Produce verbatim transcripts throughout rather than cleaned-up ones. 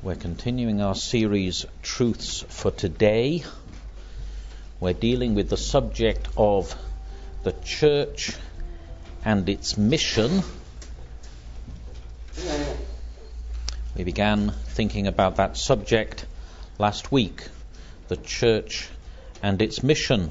We're continuing our series, Truths for Today. We're dealing with the subject of the church and its mission. We began thinking about that subject last week, the church and its mission.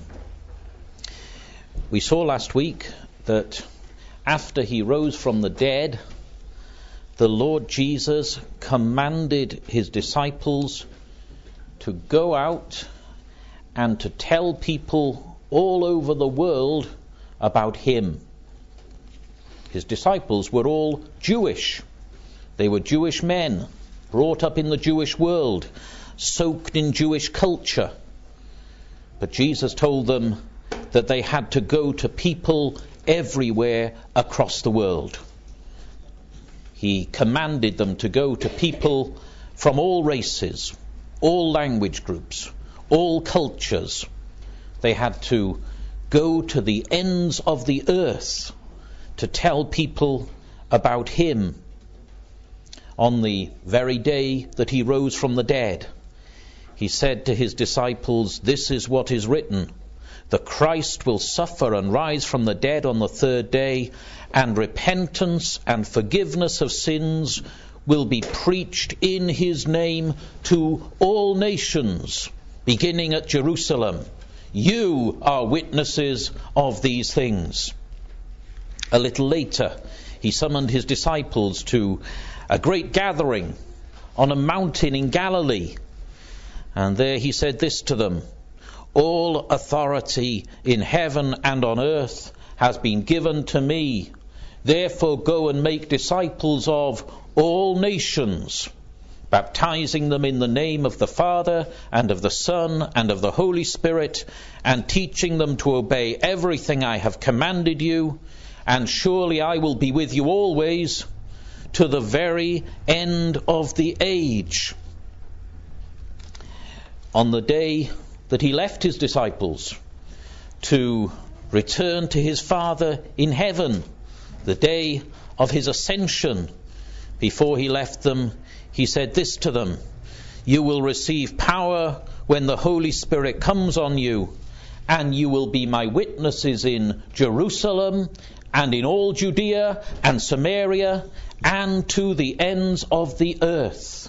We saw last week that after he rose from the dead, the Lord Jesus commanded his disciples to go out and to tell people all over the world about him. His disciples were all Jewish. They were Jewish men, brought up in the Jewish world, soaked in Jewish culture. But Jesus told them that they had to go to people everywhere across the world. He commanded them to go to people from all races, all language groups, all cultures. They had to go to the ends of the earth to tell people about him. On the very day that he rose from the dead, he said to his disciples, "This is what is written. The Christ will suffer and rise from the dead on the third day, and repentance and forgiveness of sins will be preached in his name to all nations, beginning at Jerusalem. You are witnesses of these things." A little later, he summoned his disciples to a great gathering on a mountain in Galilee. And there he said this to them: "All authority in heaven and on earth has been given to me. Therefore go and make disciples of all nations, baptizing them in the name of the Father and of the Son and of the Holy Spirit, and teaching them to obey everything I have commanded you. And surely I will be with you always, to the very end of the age." On the day that he left his disciples to return to his Father in heaven, the day of his ascension, before he left them, he said this to them: "You will receive power when the Holy Spirit comes on you, and you will be my witnesses in Jerusalem and in all Judea and Samaria and to the ends of the earth."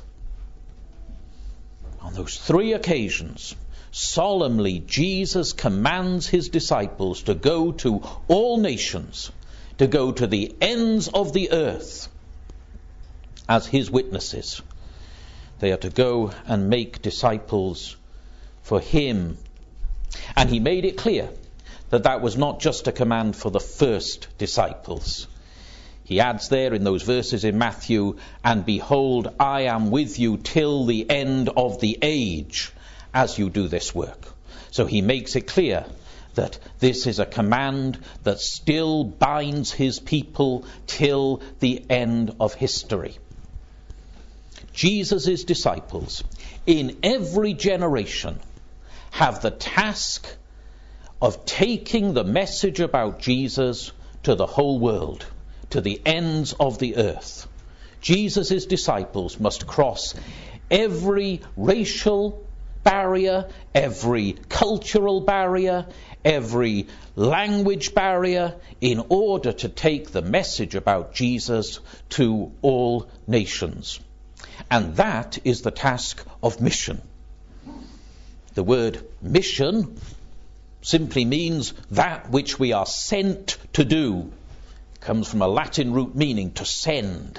On those three occasions, solemnly, Jesus commands his disciples to go to all nations, to go to the ends of the earth as his witnesses. They are to go and make disciples for him. And he made it clear that that was not just a command for the first disciples. He adds there in those verses in Matthew, "And behold, I am with you till the end of the age, as you do this work." So he makes it clear that this is a command that still binds his people till the end of history. Jesus' disciples in every generation have the task of taking the message about Jesus to the whole world, to the ends of the earth. Jesus' disciples must cross every racial barrier, every cultural barrier, every language barrier, in order to take the message about Jesus to all nations. And that is the task of mission. The word mission simply means that which we are sent to do. It comes from a Latin root meaning to send.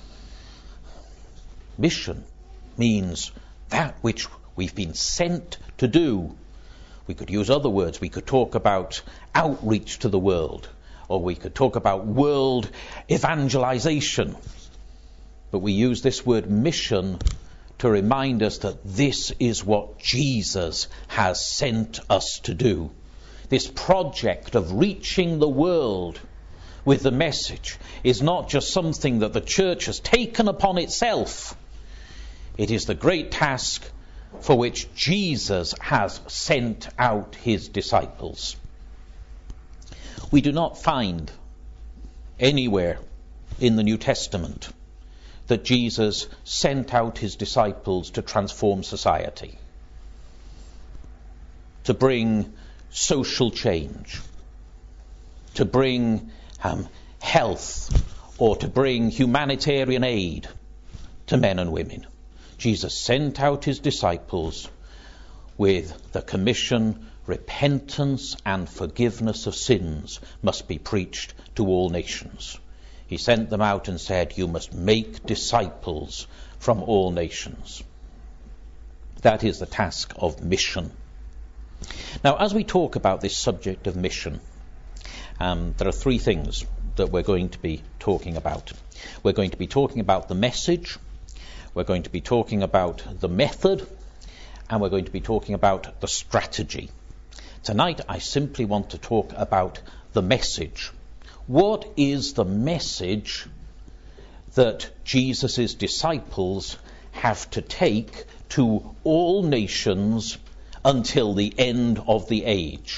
Mission means that which we've been sent to do. We could use other words. We could talk about outreach to the world, or we could talk about world evangelization. But we use this word mission to remind us that this is what Jesus has sent us to do. This project of reaching the world with the message is not just something that the church has taken upon itself. It is the great task for which Jesus has sent out his disciples. We do not find anywhere in the New Testament that Jesus sent out his disciples to transform society, to bring social change, to bring um, health, or to bring humanitarian aid to men and women. Jesus sent out his disciples with the commission, repentance and forgiveness of sins must be preached to all nations. He sent them out and said, you must make disciples from all nations. That is the task of mission. Now, as we talk about this subject of mission, um, there are three things that we're going to be talking about. We're going to be talking about the message, we're going to be talking about the method, and we're going to be talking about the strategy. Tonight, I simply want to talk about the message. What is the message that Jesus' disciples have to take to all nations until the end of the age?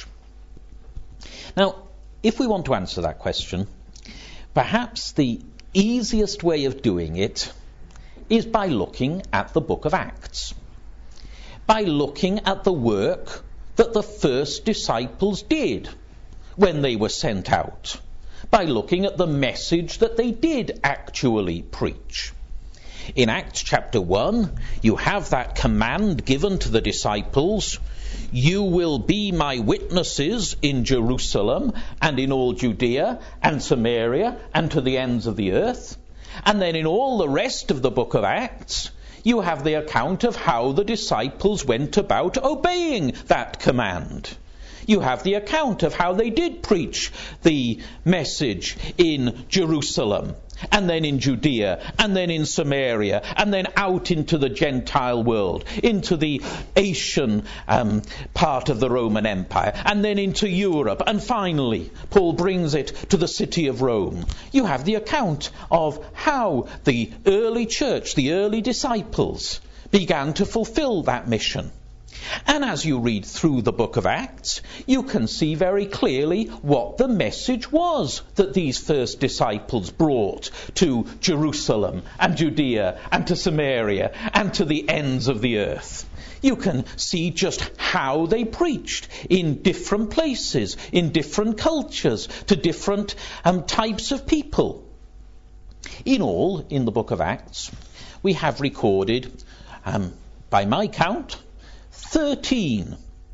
Now, if we want to answer that question, perhaps the easiest way of doing it is by looking at the book of Acts, by looking at the work that the first disciples did when they were sent out, by looking at the message that they did actually preach. In Acts chapter one, you have that command given to the disciples, you will be my witnesses in Jerusalem and in all Judea and Samaria and to the ends of the earth. And then in all the rest of the book of Acts, you have the account of how the disciples went about obeying that command. You have the account of how they did preach the message in Jerusalem, and then in Judea, and then in Samaria, and then out into the Gentile world, into the Asian um, part of the Roman Empire, and then into Europe, and finally, Paul brings it to the city of Rome. You have the account of how the early church, the early disciples, began to fulfill that mission. And as you read through the book of Acts, you can see very clearly what the message was that these first disciples brought to Jerusalem and Judea and to Samaria and to the ends of the earth. You can see just how they preached in different places, in different cultures, to different um, types of people. In all, in the book of Acts, we have recorded, um, by my count, thirteen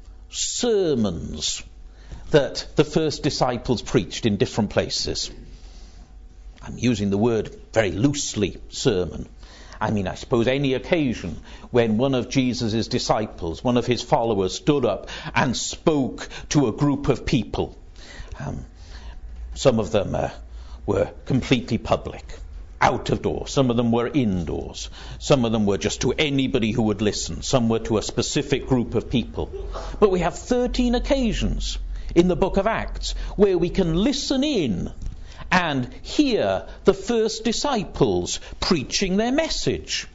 sermons that the first disciples preached in different places. I'm using the word very loosely, sermon. I mean, I suppose any occasion when one of Jesus' disciples, one of his followers, stood up and spoke to a group of people. Um, some of them uh, were completely public, out of doors. Some of them were indoors. Some of them were just to anybody who would listen. Some were to a specific group of people. But we have thirteen occasions in the book of Acts where we can listen in and hear the first disciples preaching their message.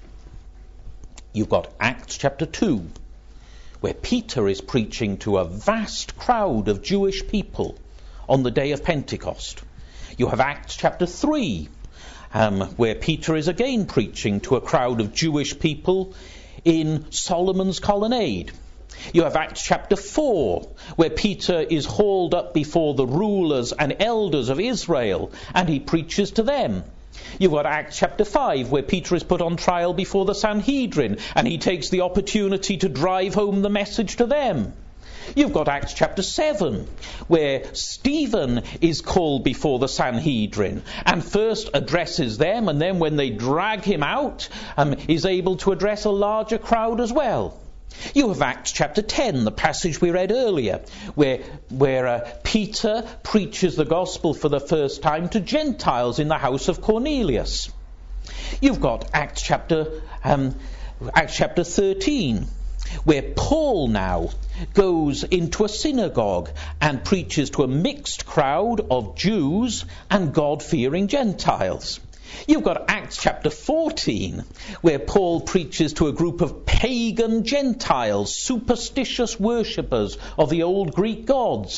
You've got Acts chapter two, where Peter is preaching to a vast crowd of Jewish people on the day of Pentecost. You have Acts chapter three, Um, where Peter is again preaching to a crowd of Jewish people in Solomon's colonnade. You have Acts chapter four, where Peter is hauled up before the rulers and elders of Israel, and he preaches to them. You've got Acts chapter five, where Peter is put on trial before the Sanhedrin, and he takes the opportunity to drive home the message to them. You've got Acts chapter seven, where Stephen is called before the Sanhedrin and first addresses them, and then when they drag him out, um, is able to address a larger crowd as well. You have Acts chapter ten, the passage we read earlier, where, where uh, Peter preaches the gospel for the first time to Gentiles in the house of Cornelius. You've got Acts chapter, um, Acts chapter thirteen, where Paul now goes into a synagogue and preaches to a mixed crowd of Jews and God-fearing Gentiles. You've got Acts chapter fourteen, where Paul preaches to a group of pagan Gentiles, superstitious worshippers of the old Greek gods.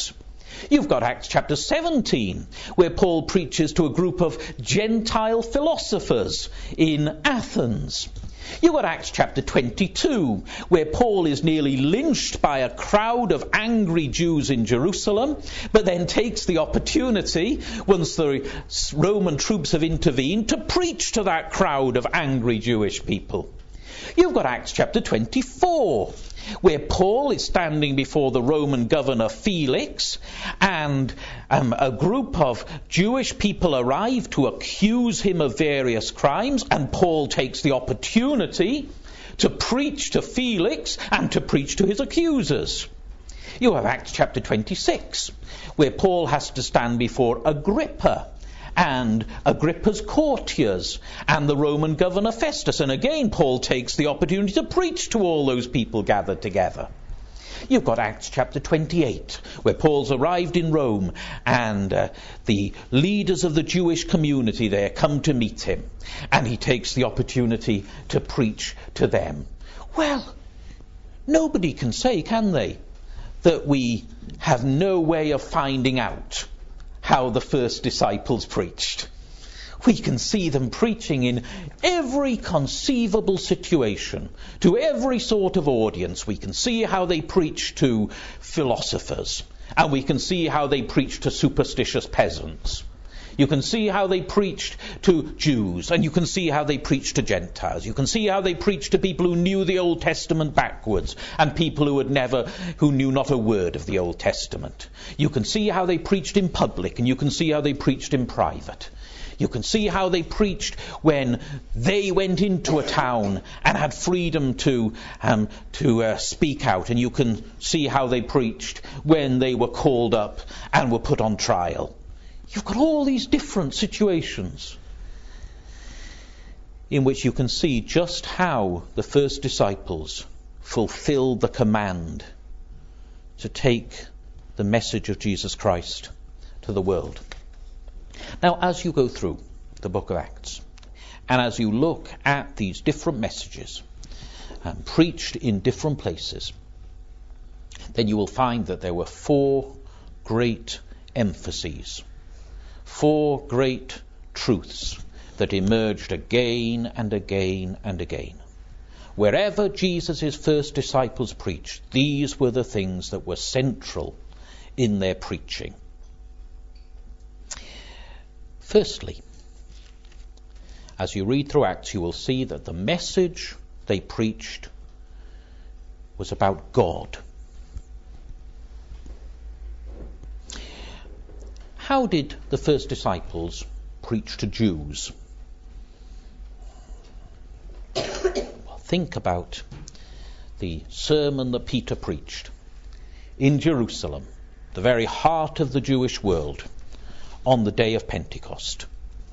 You've got Acts chapter seventeen, where Paul preaches to a group of Gentile philosophers in Athens. You've got Acts chapter twenty-two, where Paul is nearly lynched by a crowd of angry Jews in Jerusalem, but then takes the opportunity, once the Roman troops have intervened, to preach to that crowd of angry Jewish people. You've got Acts chapter twenty-four, where Paul is standing before the Roman governor Felix, and um, a group of Jewish people arrive to accuse him of various crimes, and Paul takes the opportunity to preach to Felix and to preach to his accusers. You have Acts chapter twenty-six, where Paul has to stand before Agrippa and Agrippa's courtiers and the Roman governor Festus. And again, Paul takes the opportunity to preach to all those people gathered together. You've got Acts chapter twenty-eight, where Paul's arrived in Rome, and uh, the leaders of the Jewish community there come to meet him, and he takes the opportunity to preach to them. Well, nobody can say, can they, that we have no way of finding out how the first disciples preached. We can see them preaching in every conceivable situation, to every sort of audience. We can see how they preach to philosophers, and we can see how they preach to superstitious peasants. You can see how they preached to Jews, and you can see how they preached to Gentiles. You can see how they preached to people who knew the Old Testament backwards, and people who had never, who knew not a word of the Old Testament. You can see how they preached in public, and you can see how they preached in private. You can see how they preached when they went into a town and had freedom to um, to uh, speak out, and you can see how they preached when they were called up and were put on trial. You've got all these different situations in which you can see just how the first disciples fulfilled the command to take the message of Jesus Christ to the world. Now, as you go through the book of Acts, and as you look at these different messages um, preached in different places, then you will find that there were four great emphases. Four great truths that emerged again and again and again. Wherever Jesus' first disciples preached, these were the things that were central in their preaching. Firstly, as you read through Acts, you will see that the message they preached was about God. How did the first disciples preach to Jews? Well, think about the sermon that Peter preached in Jerusalem, the very heart of the Jewish world, on the day of Pentecost.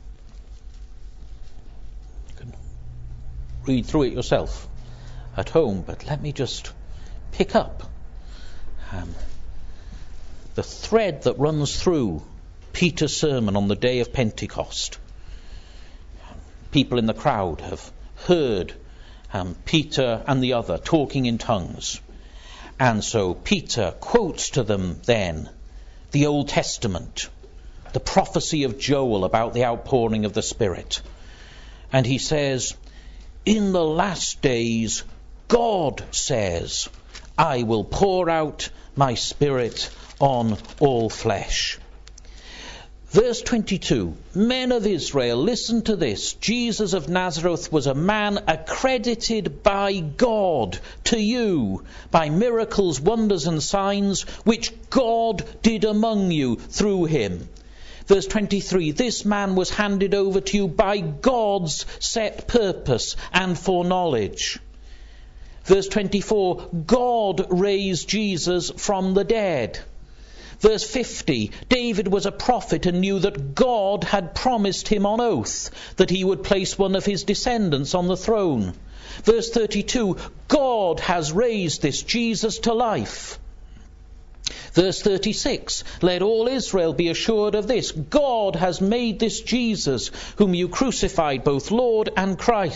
You can read through it yourself at home, but let me just pick up um, the thread that runs through Peter's sermon on the day of Pentecost. People in the crowd have heard um, Peter and the other talking in tongues. And so Peter quotes to them then the Old Testament, the prophecy of Joel about the outpouring of the Spirit. And he says, in the last days, God says, I will pour out my Spirit on all flesh. Verse twenty-two, men of Israel, listen to this. Jesus of Nazareth was a man accredited by God to you by miracles, wonders and signs, which God did among you through him. Verse twenty-three, this man was handed over to you by God's set purpose and foreknowledge. Verse twenty-four, God raised Jesus from the dead. Verse fifty, David was a prophet and knew that God had promised him on oath that he would place one of his descendants on the throne. Verse thirty-two, God has raised this Jesus to life. Verse thirty-six, let all Israel be assured of this, God has made this Jesus, whom you crucified, both Lord and Christ.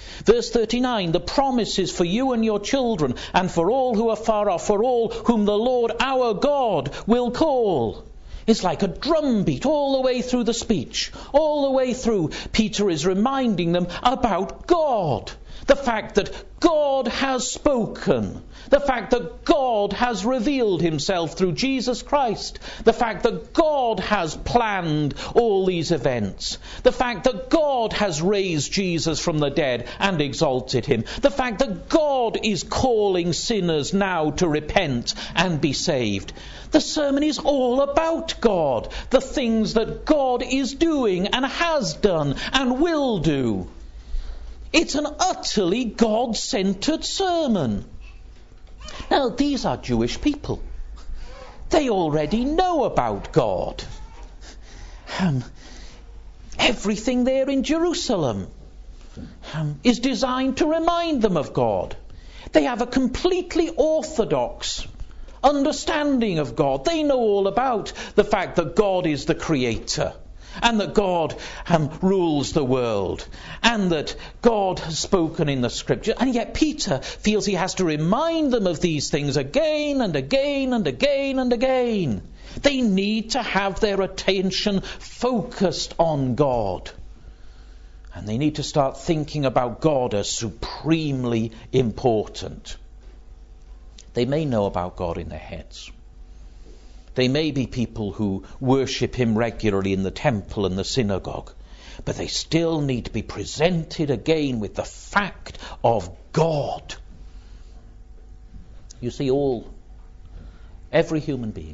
Verse thirty-nine, the promise is for you and your children, and for all who are far off, for all whom the Lord our God will call. It's like a drumbeat all the way through the speech. All the way through, Peter is reminding them about God. The fact that God has spoken. The fact that God has revealed himself through Jesus Christ. The fact that God has planned all these events. The fact that God has raised Jesus from the dead and exalted him. The fact that God is calling sinners now to repent and be saved. The sermon is all about God. The things that God is doing and has done and will do. It's an utterly God-centered sermon. Now, these are Jewish people. They already know about God. Um, everything there in Jerusalem um, is designed to remind them of God. They have a completely orthodox understanding of God. They know all about the fact that God is the creator. And that God um, rules the world. And that God has spoken in the scripture. And yet Peter feels he has to remind them of these things again and again and again and again. They need to have their attention focused on God. And they need to start thinking about God as supremely important. They may know about God in their heads. They may be people who worship him regularly in the temple and the synagogue, but they still need to be presented again with the fact of God. You see, all, every human being,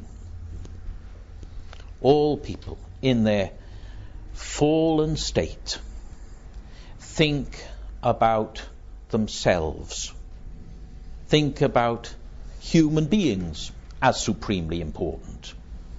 all people in their fallen state think about themselves, think about human beings as supremely important.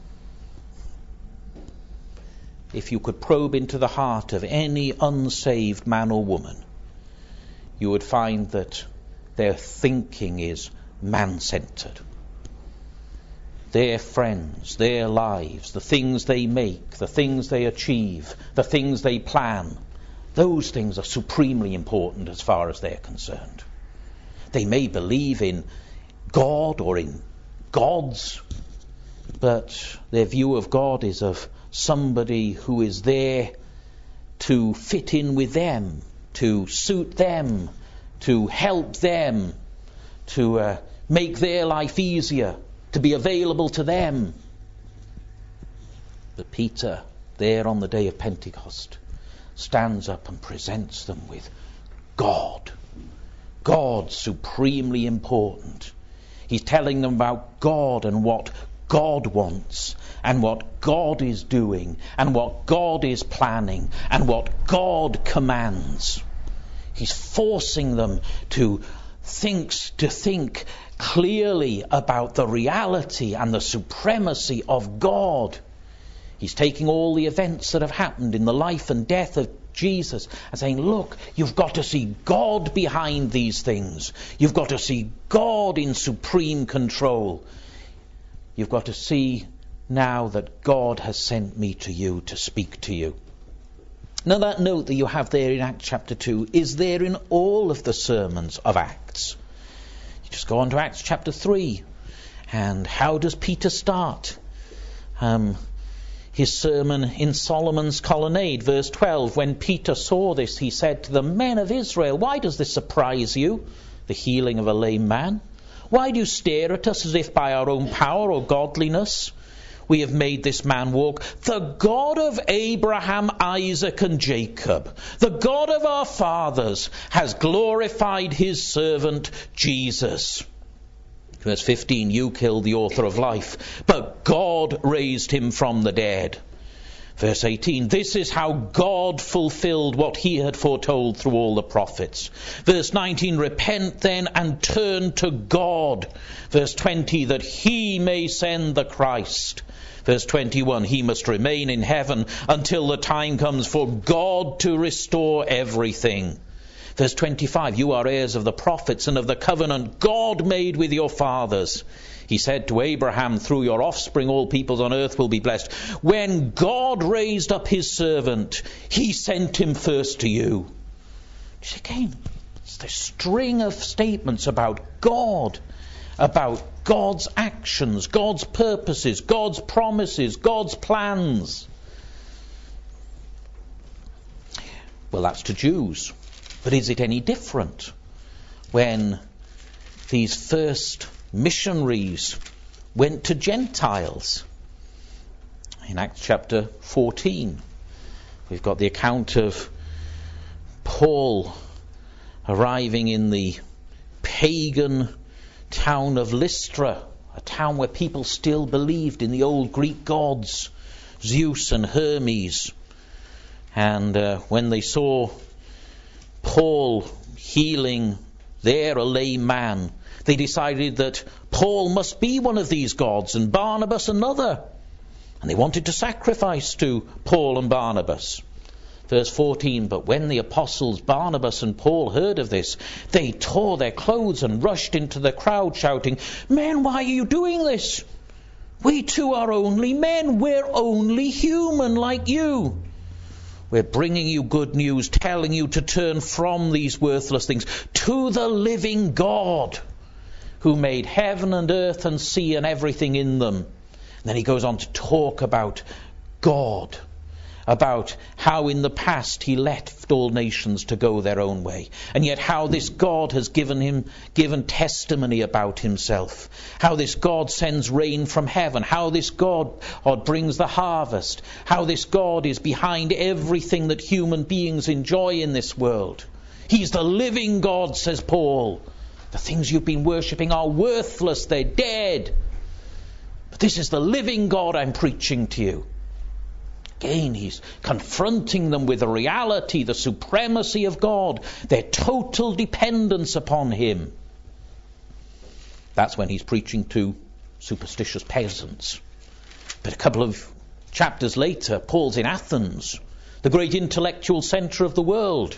If you could probe into the heart of any unsaved man or woman, you would find that their thinking is man-centered. Their friends, their lives, the things they make, the things they achieve, the things they plan, those things are supremely important as far as they're concerned. They may believe in God or in gods, but their view of God is of somebody who is there to fit in with them, to suit them, to help them, to uh, make their life easier, to be available to them. But Peter, there on the day of Pentecost, stands up and presents them with God. God supremely important. He's telling them about God and what God wants and what God is doing and what God is planning and what God commands. He's forcing them to think, to think clearly about the reality and the supremacy of God. He's taking all the events that have happened in the life and death of Jesus and saying, look, you've got to see God behind these things. You've got to see God in supreme control. You've got to see now that God has sent me to you to speak to you. Now that note that you have there in Acts chapter two is there in all of the sermons of Acts. You just go on to Acts chapter three. And how does Peter start? Um... His sermon in Solomon's colonnade, verse twelve, when Peter saw this, he said to the men of Israel, why does this surprise you, the healing of a lame man? Why do you stare at us as if by our own power or godliness we have made this man walk? The God of Abraham, Isaac and Jacob, the God of our fathers, has glorified his servant Jesus. Verse fifteen, you killed the author of life, but God raised him from the dead. Verse eighteen, this is how God fulfilled what he had foretold through all the prophets. Verse nineteen, repent then and turn to God. Verse twenty, that he may send the Christ. Verse twenty-one, he must remain in heaven until the time comes for God to restore everything. Verse twenty-five, you are heirs of the prophets and of the covenant God made with your fathers. He said to Abraham, through your offspring all peoples on earth will be blessed. When God raised up his servant, he sent him first to you. Again, It's this string of statements about God, about God's actions, God's purposes, God's promises, God's plans. Well, that's to Jews. But is it any different when these first missionaries went to Gentiles? In Acts chapter fourteen, we've got the account of Paul arriving in the pagan town of Lystra, a town where people still believed in the old Greek gods, Zeus and Hermes. And uh, when they saw Paul healing there a lame man, they decided that Paul must be one of these gods and Barnabas another. And they wanted to sacrifice to Paul and Barnabas. Verse fourteen, but when the apostles Barnabas and Paul heard of this, they tore their clothes and rushed into the crowd shouting, men, why are you doing this? We too are only men. We're only human like you. We're bringing you good news, telling you to turn from these worthless things to the living God who made heaven and earth and sea and everything in them. And then he goes on to talk about God, about how in the past he left all nations to go their own way, and yet how this God has given him given testimony about himself, how this God sends rain from heaven, how this God brings the harvest, how this God is behind everything that human beings enjoy in this world. He's the living God, says Paul. The things you've been worshipping are worthless, they're dead. But this is the living God I'm preaching to you. Again, he's confronting them with the reality, the supremacy of God, their total dependence upon him. That's when he's preaching to superstitious peasants. But a couple of chapters later, Paul's in Athens, the great intellectual centre of the world.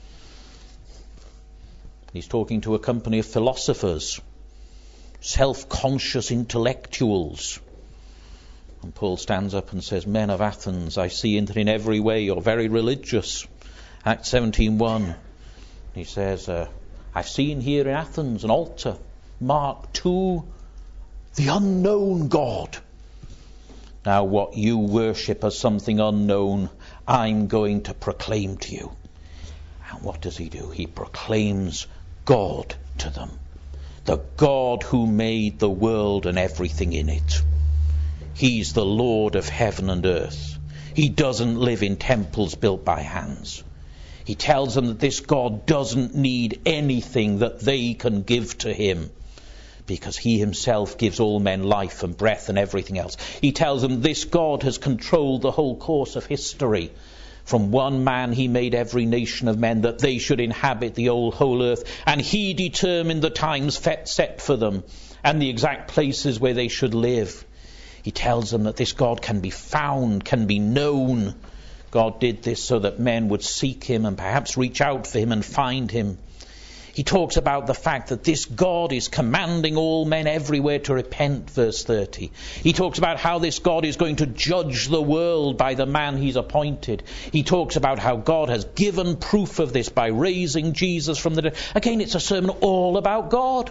He's talking to a company of philosophers, self-conscious intellectuals. And Paul stands up and says, men of Athens, I see that in every way you're very religious. Acts seventeen one. He says, uh, I've seen here in Athens an altar marked to the unknown God. Now what you worship as something unknown, I'm going to proclaim to you. And what does he do? He proclaims God to them. The God who made the world and everything in it. He's the Lord of heaven and earth. He doesn't live in temples built by hands. He tells them that this God doesn't need anything that they can give to him, because he himself gives all men life and breath and everything else. He tells them this God has controlled the whole course of history. From one man he made every nation of men that they should inhabit the whole earth, and he determined the times set for them and the exact places where they should live. He tells them that this God can be found, can be known. God did this so that men would seek him and perhaps reach out for him and find him. He talks about the fact that this God is commanding all men everywhere to repent, verse thirty. He talks about how this God is going to judge the world by the man he's appointed. He talks about how God has given proof of this by raising Jesus from the dead. Again, it's a sermon all about God.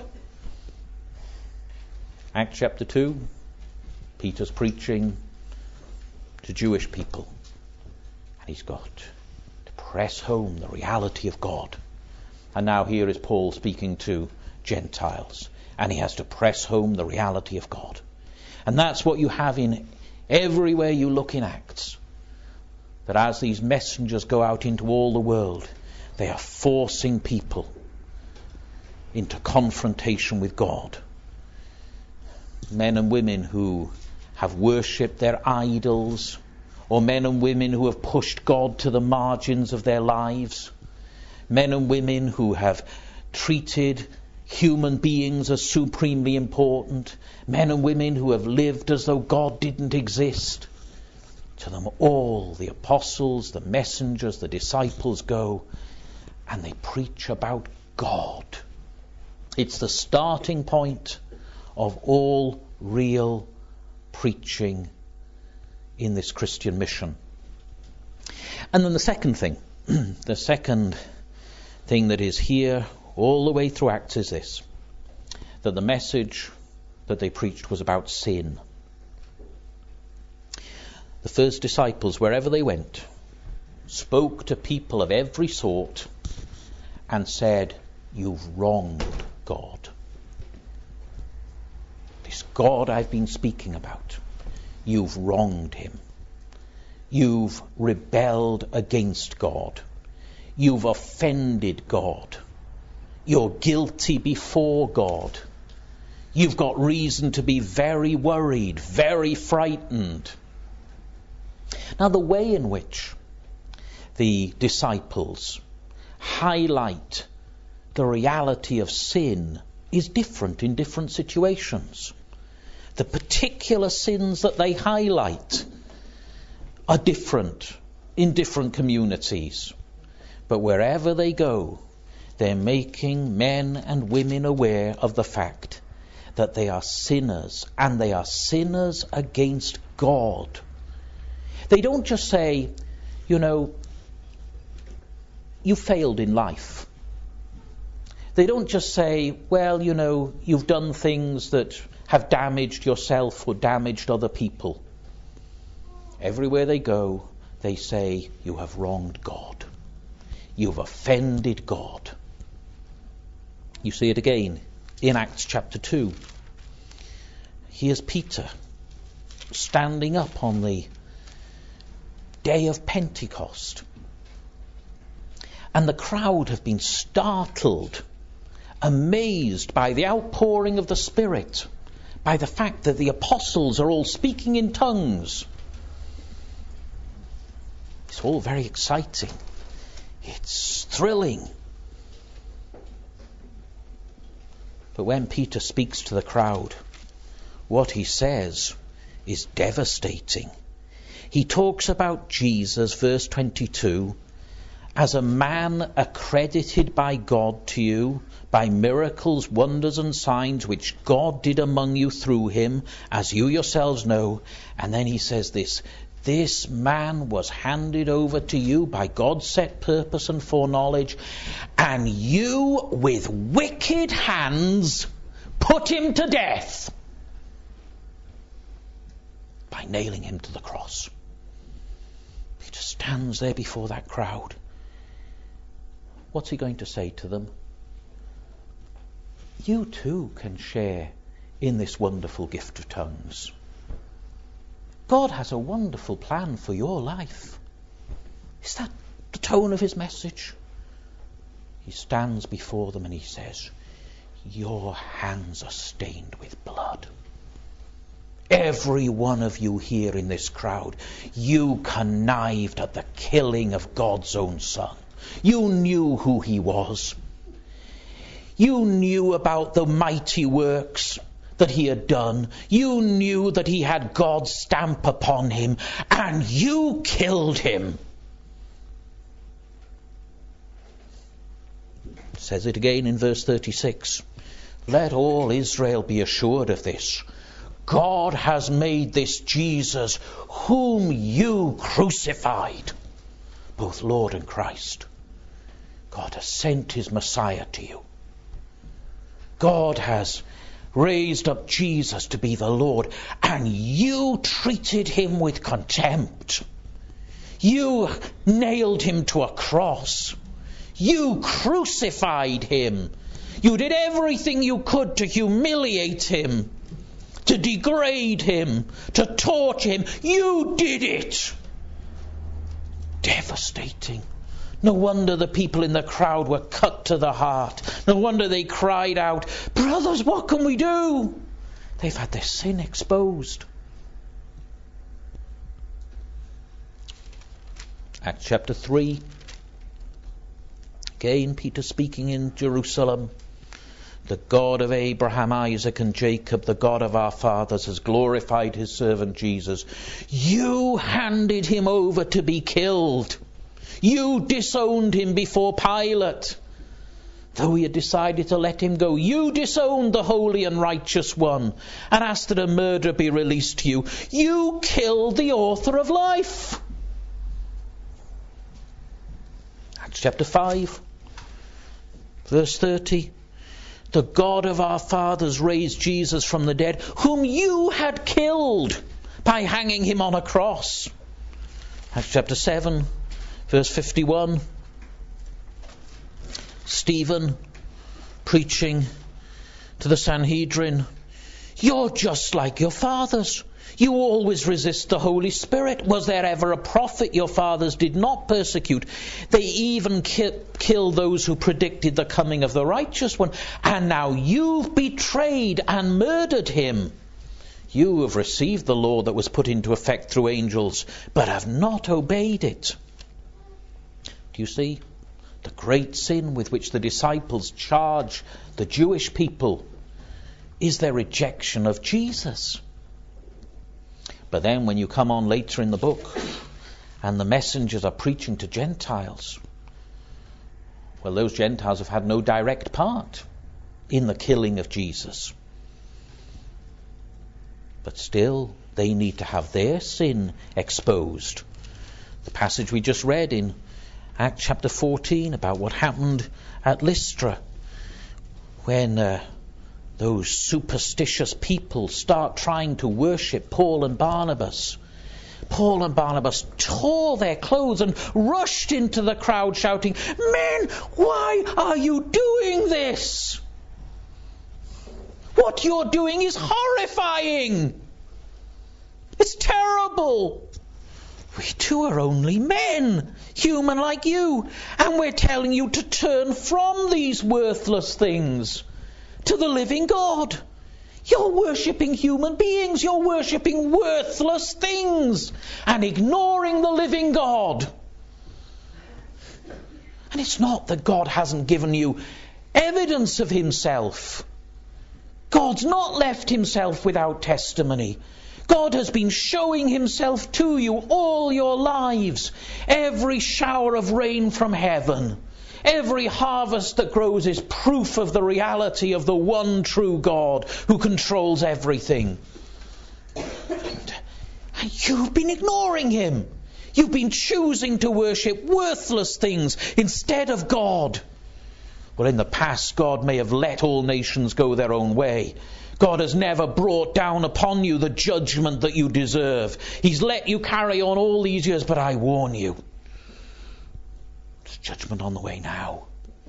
Acts chapter two. Peter's preaching to Jewish people, and he's got to press home the reality of God. And now here is Paul speaking to Gentiles, and he has to press home the reality of God. And that's what you have in everywhere you look in Acts, that as these messengers go out into all the world, they are forcing people into confrontation with God. Men and women who have worshipped their idols, or men and women who have pushed God to the margins of their lives, men and women who have treated human beings as supremely important, men and women who have lived as though God didn't exist. To them all, the apostles, the messengers, the disciples go, and they preach about God. It's the starting point of all real preaching in this Christian mission. And then the second thing, the second thing that is here all the way through Acts is this, that the message that they preached was about sin. The first disciples, wherever they went, spoke to people of every sort and said, "You've wronged God. This God I've been speaking about, you've wronged him. You've rebelled against God. You've offended God. You're guilty before God. You've got reason to be very worried, very frightened." Now, the way in which the disciples highlight the reality of sin is different in different situations. The particular sins that they highlight are different in different communities. But wherever they go, they're making men and women aware of the fact that they are sinners, and they are sinners against God. They don't just say, you know, you failed in life. They don't just say, well, you know, you've done things that have damaged yourself or damaged other people. Everywhere they go, they say, you have wronged God. You've offended God. You see it again in Acts chapter two. Here's Peter standing up on the day of Pentecost. And the crowd have been startled, amazed by the outpouring of the Spirit, by the fact that the apostles are all speaking in tongues. It's all very exciting. It's thrilling. But when Peter speaks to the crowd, what he says is devastating. He talks about Jesus, verse twenty-two, as a man accredited by God to you by miracles, wonders and signs which God did among you through him, as you yourselves know. And then he says this, this man was handed over to you by God's set purpose and foreknowledge, and you with wicked hands put him to death by nailing him to the cross. Peter stands there before that crowd. What's he going to say to them? You too can share in this wonderful gift of tongues. God has a wonderful plan for your life. Is that the tone of his message? He stands before them and he says, your hands are stained with blood. Every one of you here in this crowd, you connived at the killing of God's own Son. You knew who he was. You knew about the mighty works that he had done. You knew that he had God's stamp upon him, and you killed him. It says it again in verse thirty-six. Let all Israel be assured of this. God has made this Jesus, whom you crucified, both Lord and Christ. God has sent his Messiah to you. God has raised up Jesus to be the Lord, and you treated him with contempt. You nailed him to a cross. You crucified him. You did everything you could to humiliate him, to degrade him, to torture him. You did it. Devastating. No wonder the people in the crowd were cut to the heart. No wonder they cried out, brothers, what can we do? They've had their sin exposed. Acts chapter three. Again, Peter speaking in Jerusalem. The God of Abraham, Isaac and Jacob, the God of our fathers, has glorified his servant Jesus. You handed him over to be killed. You disowned him before Pilate. Though he had decided to let him go, you disowned the holy and righteous one and asked that a murderer be released to you. You killed the author of life. Acts chapter five. Verse thirty. The God of our fathers raised Jesus from the dead, whom you had killed by hanging him on a cross. Acts chapter seven, verse fifty-one. Stephen preaching to the Sanhedrin. You're just like your fathers. You always resist the Holy Spirit. Was there ever a prophet your fathers did not persecute? They even ki- killed those who predicted the coming of the righteous one. And now you've betrayed and murdered him. You have received the law that was put into effect through angels, but have not obeyed it. Do you see? The great sin with which the disciples charge the Jewish people is their rejection of Jesus. But then when you come on later in the book and the messengers are preaching to Gentiles, well, those Gentiles have had no direct part in the killing of Jesus. But still, they need to have their sin exposed. The passage we just read in Acts chapter fourteen about what happened at Lystra when uh, those superstitious people start trying to worship Paul and Barnabas. Paul and Barnabas tore their clothes and rushed into the crowd shouting, "Men, why are you doing this? What you're doing is horrifying. It's terrible. We too are only men, human like you, and we're telling you to turn from these worthless things to the living God. You're worshipping human beings. You're worshipping worthless things and ignoring the living God. And it's not that God hasn't given you evidence of himself. God's not left himself without testimony. God has been showing himself to you all your lives. Every shower of rain from heaven, every harvest that grows is proof of the reality of the one true God who controls everything. And, and you've been ignoring him. You've been choosing to worship worthless things instead of God. Well, in the past, God may have let all nations go their own way. God has never brought down upon you the judgment that you deserve. He's let you carry on all these years, but I warn you, there's judgment on the way now.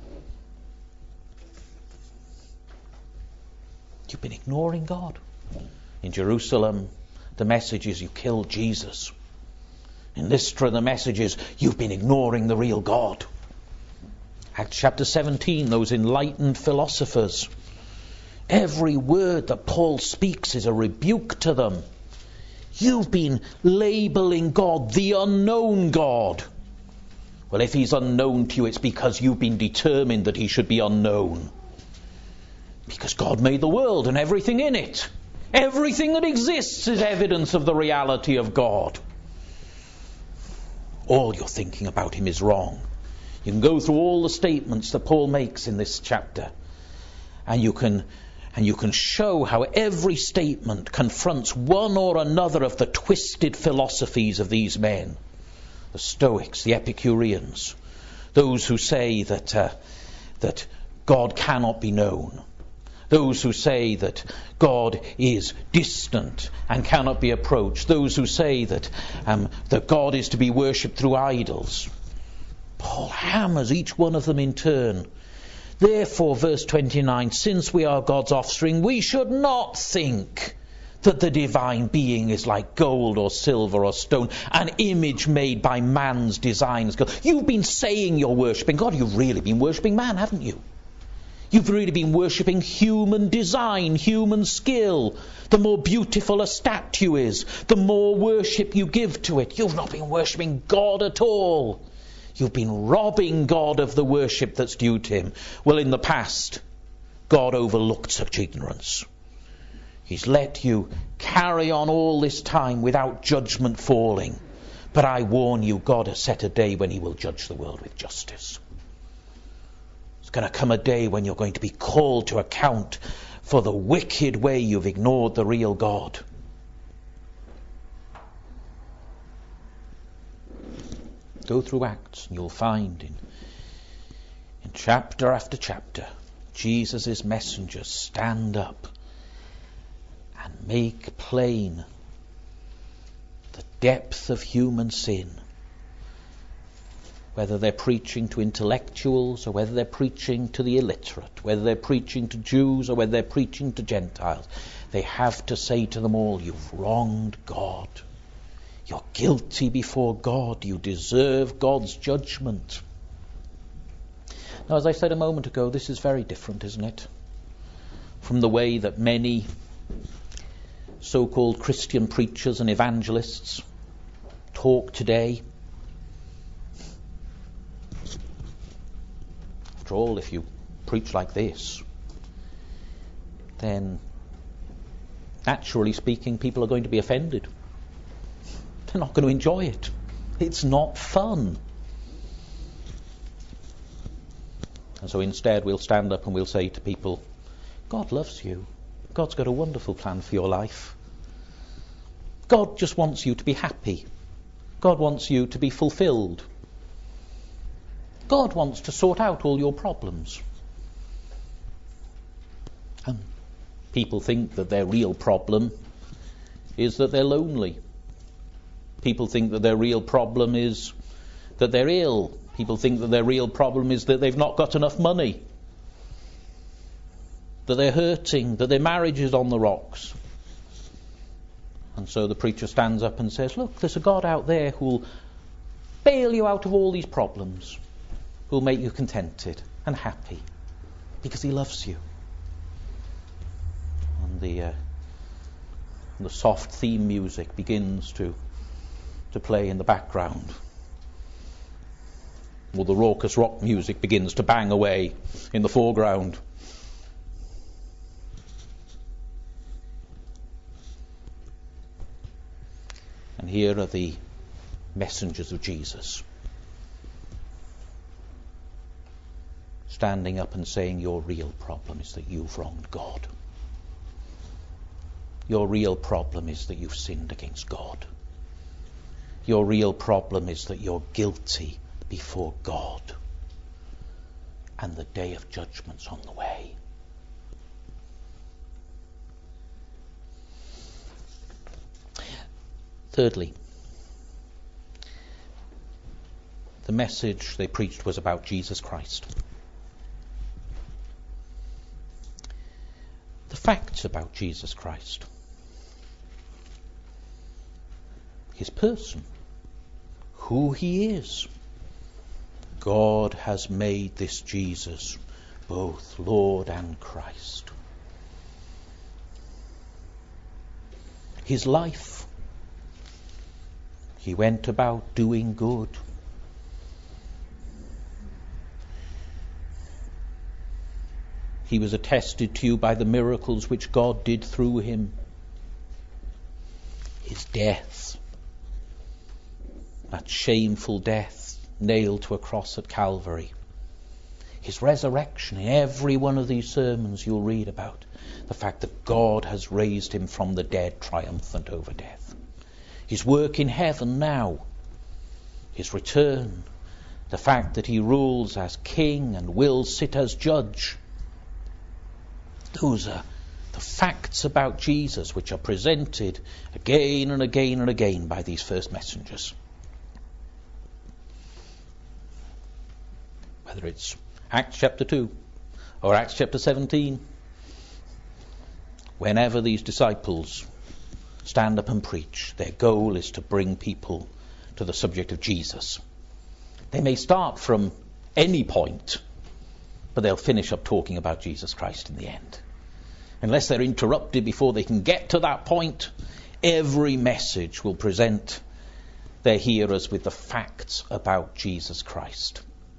You've been ignoring God. In Jerusalem, the message is you killed Jesus. In Lystra, the message is you've been ignoring the real God. Acts chapter seventeen, those enlightened philosophers, every word that Paul speaks is a rebuke to them. You've been labeling God the unknown God. Well, if he's unknown to you, it's because you've been determined that he should be unknown. Because God made the world and everything in it. Everything that exists is evidence of the reality of God. All you're thinking about him is wrong. You can go through all the statements that Paul makes in this chapter, and you can and you can show how every statement confronts one or another of the twisted philosophies of these men. The Stoics, the Epicureans, those who say that uh, that God cannot be known, those who say that God is distant and cannot be approached, those who say that um, that God is to be worshipped through idols. Paul hammers each one of them in turn. Therefore, verse twenty-nine, since we are God's offspring, we should not think that the divine being is like gold or silver or stone, an image made by man's designs. You've been saying you're worshipping God. You've really been worshipping man, haven't you? You've really been worshipping human design, human skill. The more beautiful a statue is, the more worship you give to it. You've not been worshipping God at all. You've been robbing God of the worship that's due to him. Well, in the past, God overlooked such ignorance. He's let you carry on all this time without judgment falling. But I warn you, God has set a day when he will judge the world with justice. There's going to come a day when you're going to be called to account for the wicked way you've ignored the real God. Go through Acts and you'll find in, in And chapter after chapter, Jesus' messengers stand up and make plain the depth of human sin. Whether they're preaching to intellectuals or whether they're preaching to the illiterate, whether they're preaching to Jews or whether they're preaching to Gentiles, they have to say to them all, you've wronged God. You're guilty before God. You deserve God's judgment. Now, as I said a moment ago, this is very different, isn't it, from the way that many so-called Christian preachers and evangelists talk today. After all, if you preach like this, then naturally speaking, people are going to be offended. They're not going to enjoy it. It's not fun. And so instead we'll stand up and we'll say to people, God loves you. God's got a wonderful plan for your life. God just wants you to be happy. God wants you to be fulfilled. God wants to sort out all your problems. And people think that their real problem is that they're lonely. People think that their real problem is that they're ill. People think that their real problem is that they've not got enough money, that they're hurting, that their marriage is on the rocks. And so the preacher stands up and says, look, there's a God out there who'll bail you out of all these problems, who'll make you contented and happy because he loves you. And the uh, the soft theme music begins to to play in the background. Or the raucous rock music begins to bang away in the foreground. And here are the messengers of Jesus, standing up and saying, your real problem is that you've wronged God. Your real problem is that you've sinned against God. Your real problem is that you're guilty before God, and the day of judgment's on the way. Thirdly, the message they preached was about Jesus Christ. The facts about Jesus Christ. His person. Who he is. God has made this Jesus both Lord and Christ. His life. He went about doing good. He was attested to by the miracles which God did through him. His death. That shameful death. Nailed to a cross at Calvary. His resurrection. In every one of these sermons you'll read about the fact that God has raised him from the dead, triumphant over death. His work in heaven now. His return. The fact that he rules as king and will sit as judge. Those are the facts about Jesus which are presented again and again and again by these first messengers. Whether it's Acts chapter two or Acts chapter seventeen, whenever these disciples stand up and preach, their goal is to bring people to the subject of Jesus. They may start from any point, but they'll finish up talking about Jesus Christ in the end. Unless they're interrupted before they can get to that point, every message will present their hearers with the facts about Jesus Christ.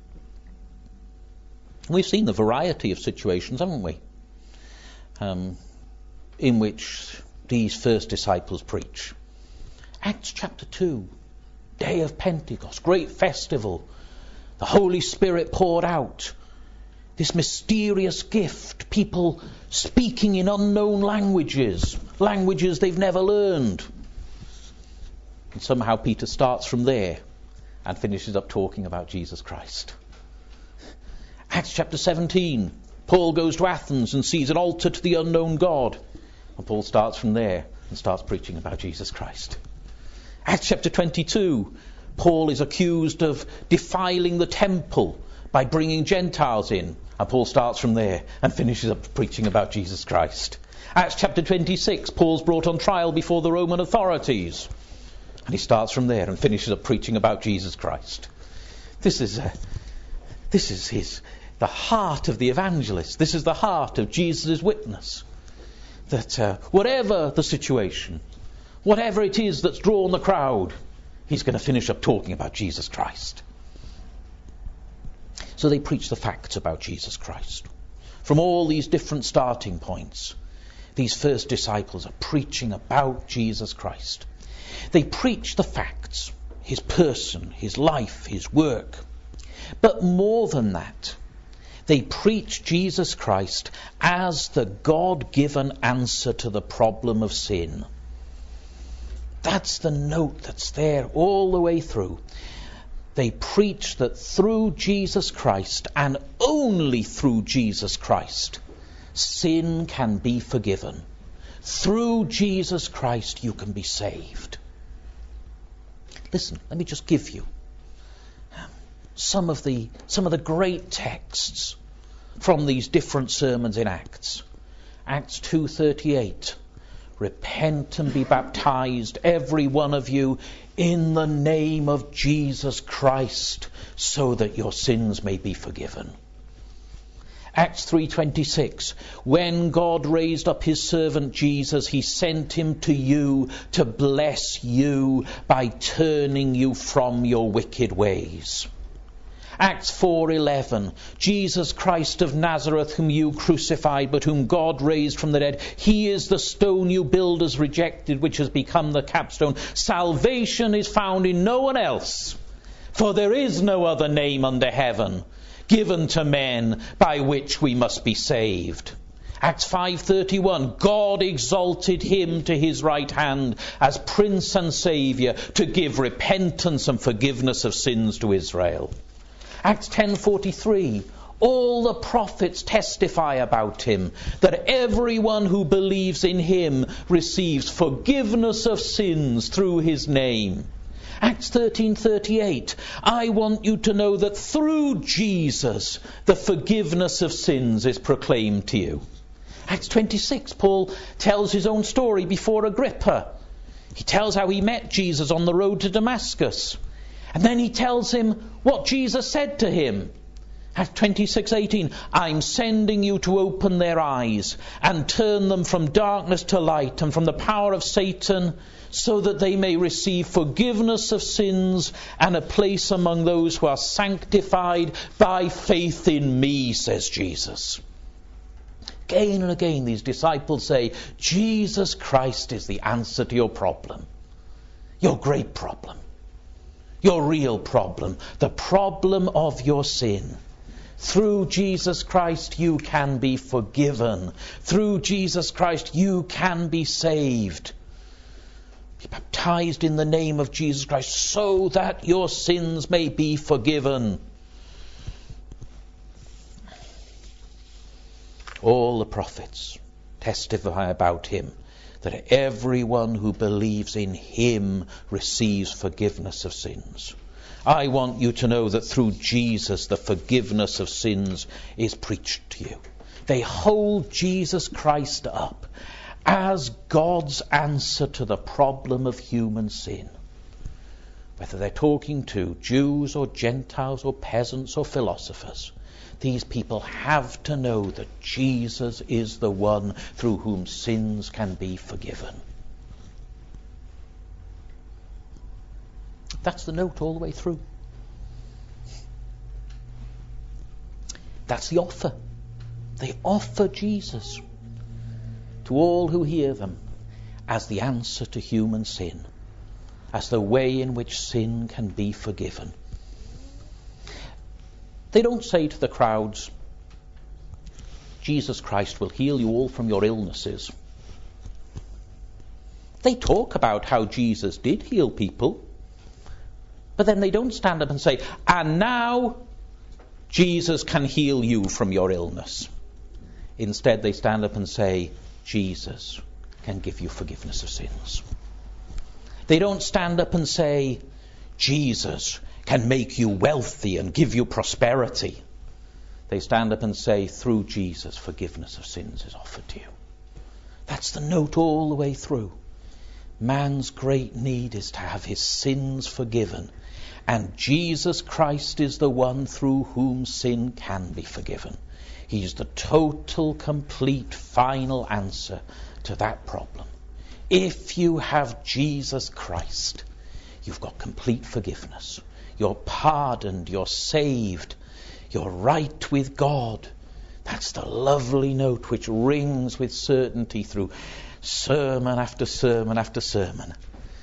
We've seen the variety of situations, haven't we, um, in which these first disciples preach. Acts chapter two, day of Pentecost, great festival, the Holy Spirit poured out, this mysterious gift, people speaking in unknown languages, languages they've never learned. And somehow Peter starts from there and finishes up talking about Jesus Christ. Acts chapter seventeen, Paul goes to Athens and sees an altar to the unknown God. And Paul starts from there and starts preaching about Jesus Christ. Acts chapter twenty-two, Paul is accused of defiling the temple by bringing Gentiles in. And Paul starts from there and finishes up preaching about Jesus Christ. Acts chapter twenty-six, Paul's brought on trial before the Roman authorities. And he starts from there and finishes up preaching about Jesus Christ. This is a, this is his the heart of the evangelist. This is the heart of Jesus' witness. That uh, whatever the situation, whatever it is that's drawn the crowd, he's going to finish up talking about Jesus Christ. So they preach the facts about Jesus Christ. From all these different starting points, these first disciples are preaching about Jesus Christ. They preach the facts, his person, his life, his work. But more than that, they preach Jesus Christ as the God-given answer to the problem of sin. That's the note that's there all the way through. They preach that through Jesus Christ, and only through Jesus Christ, sin can be forgiven. Through Jesus Christ, you can be saved. Listen, let me just give you some of the some of the great texts from these different sermons in Acts. Acts two thirty-eight. Repent and be baptized, every one of you, in the name of Jesus Christ, so that your sins may be forgiven. Acts three twenty-six. When God raised up his servant Jesus, he sent him to you to bless you by turning you from your wicked ways. Acts four eleven. Jesus Christ of Nazareth, whom you crucified, but whom God raised from the dead, he is the stone you builders rejected, which has become the capstone. Salvation is found in no one else, for there is no other name under heaven given to men by which we must be saved. Acts five thirty-one. God exalted him to his right hand as Prince and Saviour to give repentance and forgiveness of sins to Israel. Acts ten forty-three. All the prophets testify about him, that everyone who believes in him receives forgiveness of sins through his name. Acts thirteen thirty-eight. I want you to know that through Jesus the forgiveness of sins is proclaimed to you. Acts twenty-six, Paul tells his own story before Agrippa. He tells how he met Jesus on the road to Damascus. And then he tells him what Jesus said to him. Acts twenty-six eighteen. I'm sending you to open their eyes and turn them from darkness to light and from the power of Satan, so that they may receive forgiveness of sins and a place among those who are sanctified by faith in me, says Jesus. Again and again these disciples say, Jesus Christ is the answer to your problem. Your great problem. Your real problem. The problem of your sin. Through Jesus Christ you can be forgiven. Through Jesus Christ you can be saved. Be baptized in the name of Jesus Christ so that your sins may be forgiven. All the prophets testify about him, that everyone who believes in him receives forgiveness of sins. I want you to know that through Jesus the forgiveness of sins is preached to you. They hold Jesus Christ up as God's answer to the problem of human sin. Whether they're talking to Jews or Gentiles or peasants or philosophers, these people have to know that Jesus is the one through whom sins can be forgiven. That's the note all the way through. That's the offer. They offer Jesus to all who hear them as the answer to human sin, as the way in which sin can be forgiven. They don't say to the crowds, Jesus Christ will heal you all from your illnesses. They talk about how Jesus did heal people, but then they don't stand up and say, and now Jesus can heal you from your illness. Instead, they stand up and say, Jesus can give you forgiveness of sins. They don't stand up and say, Jesus can make you wealthy and give you prosperity. They stand up and say, through Jesus, forgiveness of sins is offered to you. That's the note all the way through. Man's great need is to have his sins forgiven. And Jesus Christ is the one through whom sin can be forgiven. He's the total, complete, final answer to that problem. If you have Jesus Christ, you've got complete forgiveness. You're pardoned, you're saved, you're right with God. That's the lovely note which rings with certainty through sermon after sermon after sermon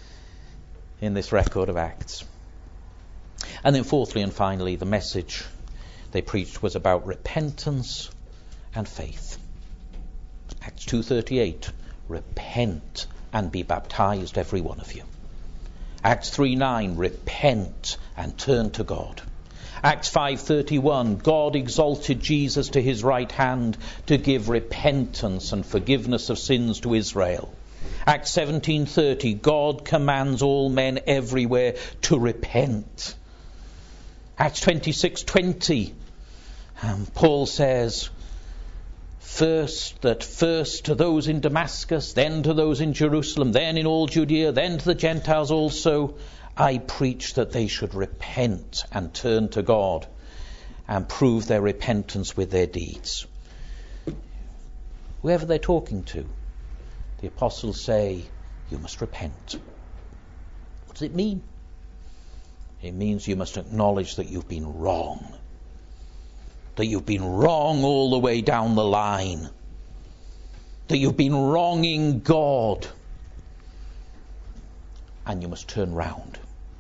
in this record of Acts. And then fourthly and finally, the message they preached was about repentance and faith. Acts two thirty-eight, repent and be baptized, every one of you. Acts three nine, repent and turn to God. Acts five thirty-one, God exalted Jesus to his right hand to give repentance and forgiveness of sins to Israel. Acts seventeen thirty, God commands all men everywhere to repent. Acts twenty-six twenty, um, Paul says, first that first to those in Damascus, then to those in Jerusalem, then in all Judea, then to the Gentiles also, I preach that they should repent and turn to God and prove their repentance with their deeds. Whoever they're talking to, the apostles say, you must repent. What does it mean? It means you must acknowledge that you've been wrong. That you've been wrong all the way down the line. That you've been wronging God. And you must turn round.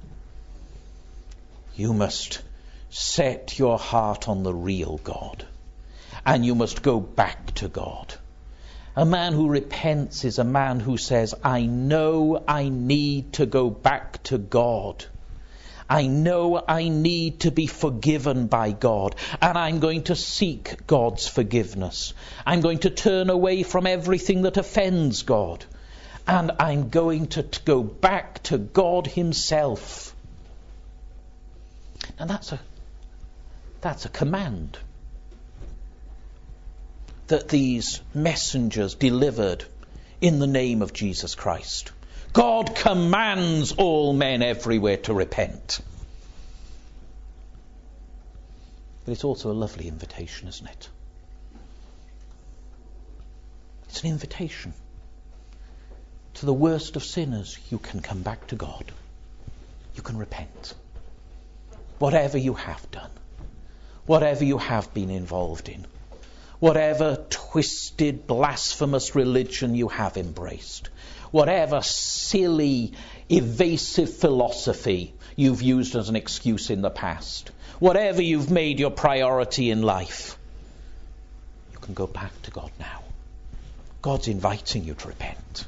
You must set your heart on the real God. And you must go back to God. A man who repents is a man who says, I know I need to go back to God. I know I need to be forgiven by God, and I'm going to seek God's forgiveness. I'm going to turn away from everything that offends God, and I'm going to t- go back to God himself. And that's a that's a command that these messengers delivered in the name of Jesus Christ. God commands all men everywhere to repent. But it's also a lovely invitation, isn't it? It's an invitation. To the worst of sinners, you can come back to God. You can repent. Whatever you have done, whatever you have been involved in, whatever twisted, blasphemous religion you have embraced, whatever silly, evasive philosophy you've used as an excuse in the past, whatever you've made your priority in life, you can go back to God now. God's inviting you to repent.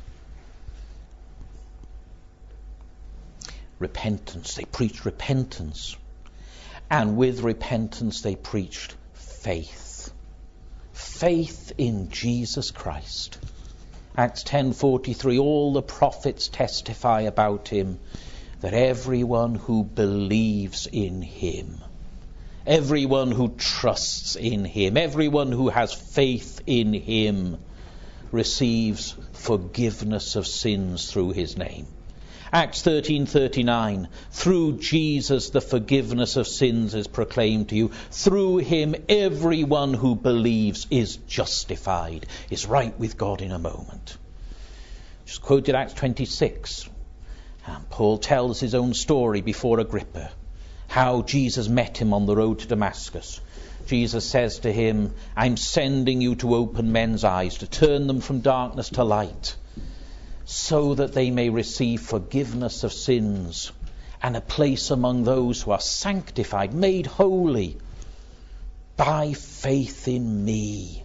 Repentance. They preached repentance. And with repentance they preached faith. Faith in Jesus Christ. Acts ten forty-three, all the prophets testify about him, that everyone who believes in him, everyone who trusts in him, everyone who has faith in him receives forgiveness of sins through his name. Acts thirteen thirty-nine, through Jesus the forgiveness of sins is proclaimed to you. Through him everyone who believes is justified, is right with God in a moment. Just quoted Acts twenty-six. And Paul tells his own story before Agrippa, how Jesus met him on the road to Damascus. Jesus says to him, I'm sending you to open men's eyes, to turn them from darkness to light, so that they may receive forgiveness of sins and a place among those who are sanctified, made holy by faith in me.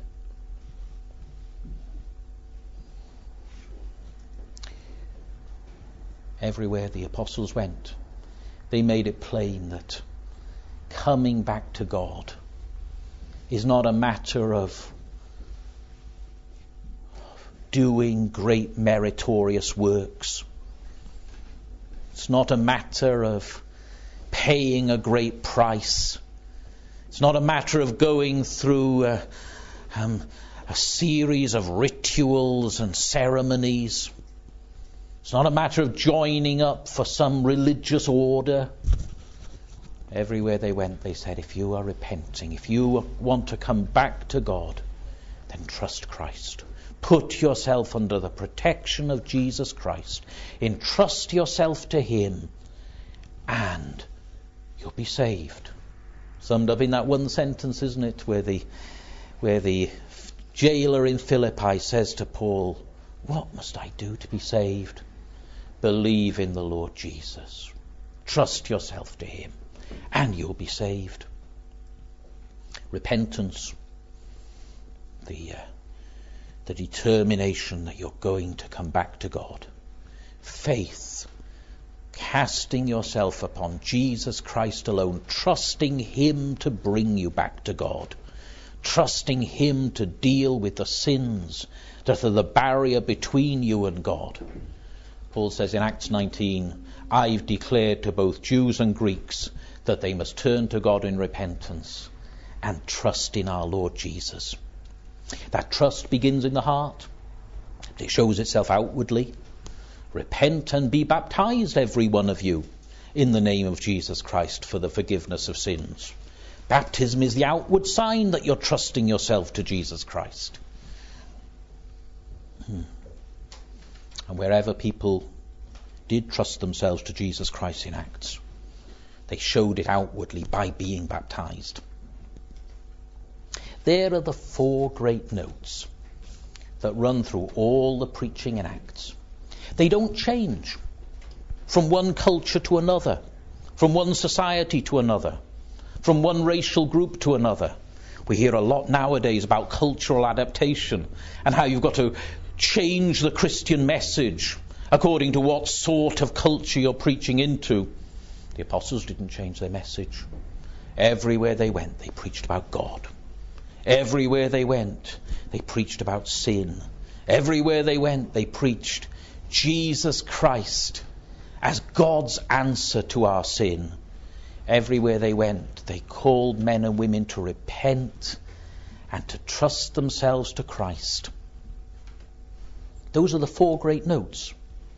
Everywhere the apostles went, they made it plain that coming back to God is not a matter of doing great meritorious works. It's not a matter of paying a great price. It's not a matter of going through a, um, a series of rituals and ceremonies. It's not a matter of joining up for some religious order. Everywhere they went, they said, if you are repenting, if you want to come back to God, then trust Christ. Put yourself under the protection of Jesus Christ. Entrust yourself to him, and you'll be saved. Summed up in that one sentence, isn't it? Where the, where the jailer in Philippi says to Paul, what must I do to be saved? Believe in the Lord Jesus. Trust yourself to him, and you'll be saved. Repentance, the uh, the determination that you're going to come back to God. Faith, casting yourself upon Jesus Christ alone, trusting him to bring you back to God, trusting him to deal with the sins that are the barrier between you and God. Paul says in Acts nineteen, I've declared to both Jews and Greeks that they must turn to God in repentance and trust in our Lord Jesus. That trust begins in the heart. It shows itself outwardly. Repent and be baptized, every one of you, in the name of Jesus Christ for the forgiveness of sins. Baptism is the outward sign that you're trusting yourself to Jesus Christ. Hmm. And wherever people did trust themselves to Jesus Christ in Acts, they showed it outwardly by being baptized. There are the four great notes that run through all the preaching in Acts. They don't change from one culture to another, from one society to another, from one racial group to another. We hear a lot nowadays about cultural adaptation and how you've got to change the Christian message according to what sort of culture you're preaching into. The apostles didn't change their message. Everywhere they went, they preached about God. Everywhere they went, they preached about sin. Everywhere they went, they preached Jesus Christ as God's answer to our sin. Everywhere they went, they called men and women to repent and to trust themselves to Christ. Those are the four great notes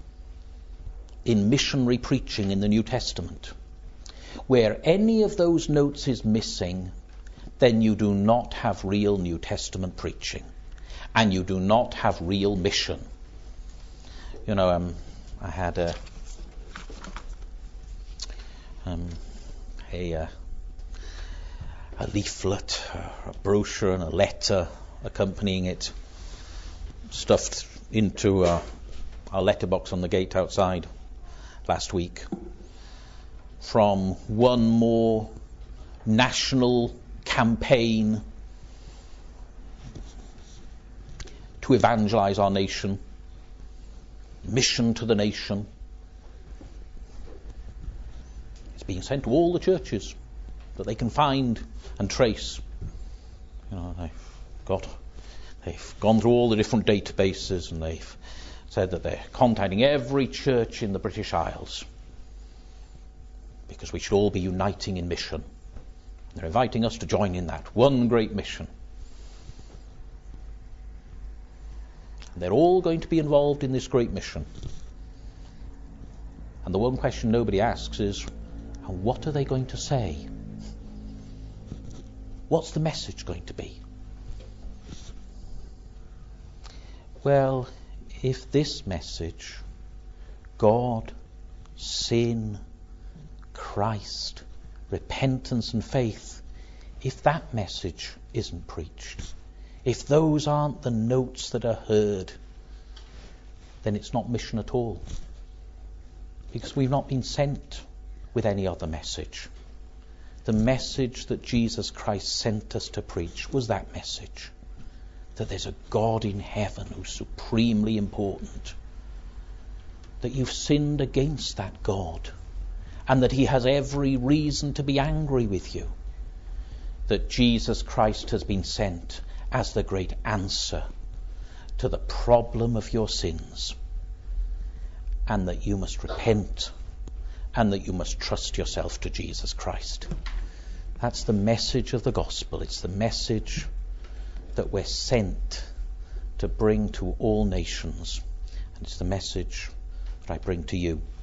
in missionary preaching in the New Testament. Where any of those notes is missing, then you do not have real New Testament preaching, and you do not have real mission. You know, um, I had a um, a, uh, a leaflet, a brochure, and a letter accompanying it, stuffed into uh, our letterbox on the gate outside last week, from one more national campaign to evangelize our nation, mission to the nation. It's being sent to all the churches that they can find and trace. You know, they've got, they've gone through all the different databases, and they've said that they're contacting every church in the British Isles because we should all be uniting in mission. They're inviting us to join in that one great mission. They're all going to be involved in this great mission. And the one question nobody asks is, and what are they going to say? What's the message going to be? Well, if this message, God, sin, Christ, repentance and faith, if that message isn't preached, if those aren't the notes that are heard, then it's not mission at all. Because we've not been sent with any other message. The message that Jesus Christ sent us to preach was that message. That there's a God in heaven who's supremely important. That you've sinned against that God. And that he has every reason to be angry with you. that Jesus Christ has been sent as the great answer to the problem of your sins, and that you must repent and that you must trust yourself to Jesus Christ. That's the message of the gospel. It's the message that we're sent to bring to all nations. And it's the message that I bring to you.